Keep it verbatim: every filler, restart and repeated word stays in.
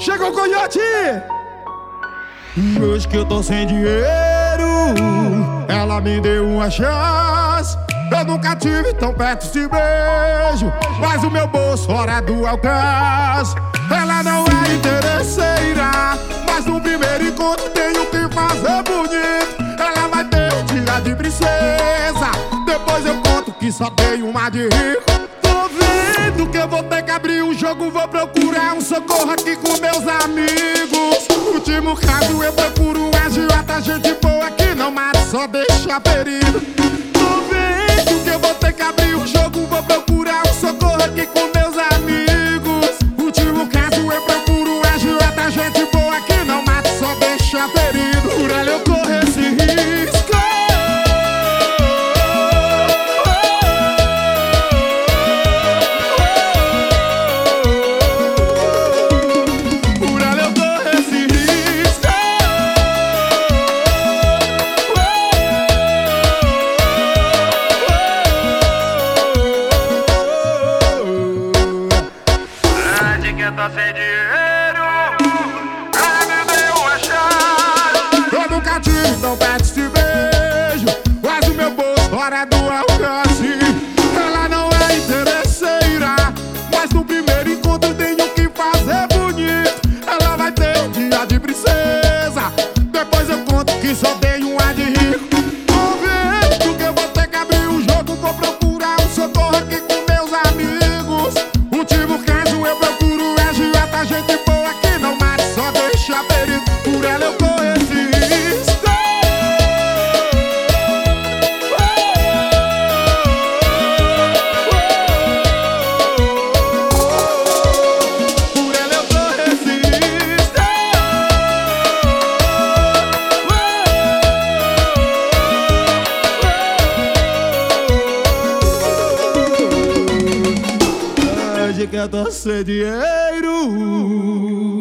Chegou o coiote! Hoje que eu tô sem dinheiro, ela me deu uma chance. Eu nunca tive tão perto de beijo, mas o meu bolso fora do alcance. Ela não é interesseira, mas no primeiro encontro tenho que fazer bonito. Ela vai ter um dia de princesa, depois eu conto que só tenho uma de rico. Tô vendo que eu vou ter que abrir o jogo, vou procurar um socorro aqui com meus amigos. Último caso eu procuro um agiota, gente boa que não mata, só deixa ferido. Tô vendo que eu vou ter que abrir o jogo, vou procurar um socorro aqui com meus amigos. Último caso eu procuro um agiota, gente boa que não mata, só deixa ferido. Por ela eu corro esse risco. Por ela eu corro esse risco. Antes que eu tô sem dinheiro, ela me deu uma chance. Eu nunca tive tão perto de beijo, mas o meu bolso fora do alcance. Ela não é interesseira, mas no primeiro encontro tenho que fazer bonito. Ela vai ter um dia de princesa, depois eu conto que só tenho uma de rico. Tô vendo que eu vou ter que abrir o jogo, vou procurar um socorro aqui com meus amigos. Último caso eu procuro um agiota, gente boa que não mata, só deixa ferido. Por ela eu corro esse risco. Por ela eu corro esse risco. Hoje que eu tô sem dinheiro,